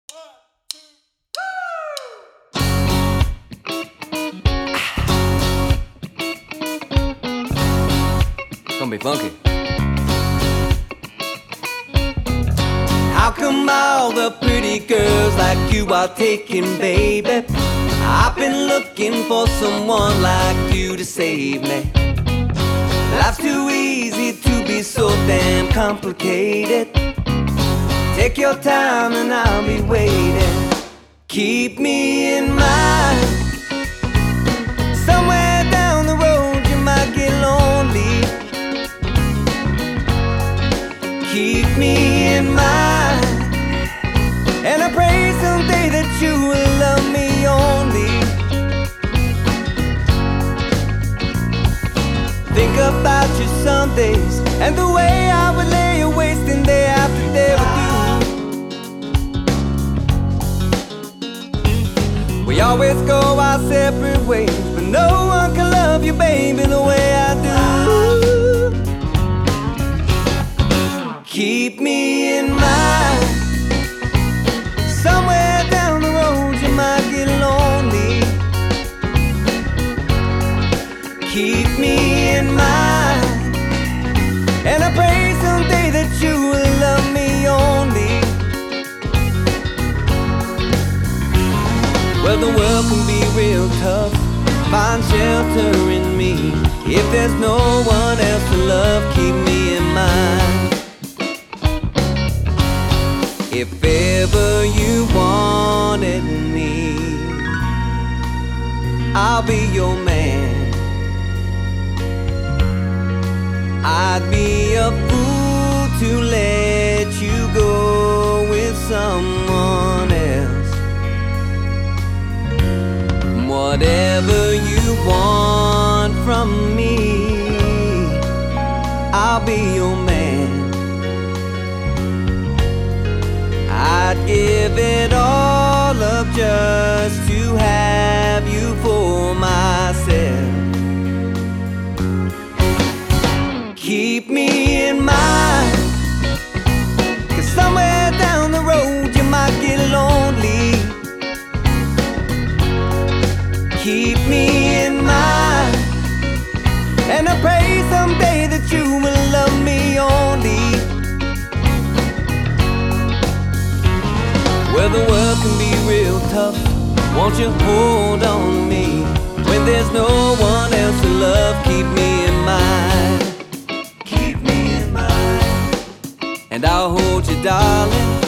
It's gonna be funky. How come all the pretty girls like you are taken, baby? I've been looking for someone like you to save me. Life's too easy to be so damn complicated. Take your time and I'll be waiting. Keep me in mind. Somewhere down the road you might get lonely. Keep me in mind. And I pray someday that you will love me only. Think about you some days and the way I would lay you wasting day after day with you. We always go our separate ways, but no one can love you, baby, the way I do. Keep me in mind. Somewhere down the road you might get lonely. Keep me in mind. And I pray someday that you will love me only. Well, the world can be real tough. Find shelter in me. If there's no one else to love, keep me in mind. If ever you wanted me, I'll be your man. I'd be a fool to let you go with someone else. Whatever you want from me, I'll be your man. I'd give it all up just to have you for myself. Keep me in mind, 'cause somewhere down the road you might get lonely. Keep me in mind, and I pray someday that you will love me only. Well, the world can be real tough. Won't you hold on to me? When there's no one else to love, keep me in mind. Keep me in mind. And I'll hold you, darling,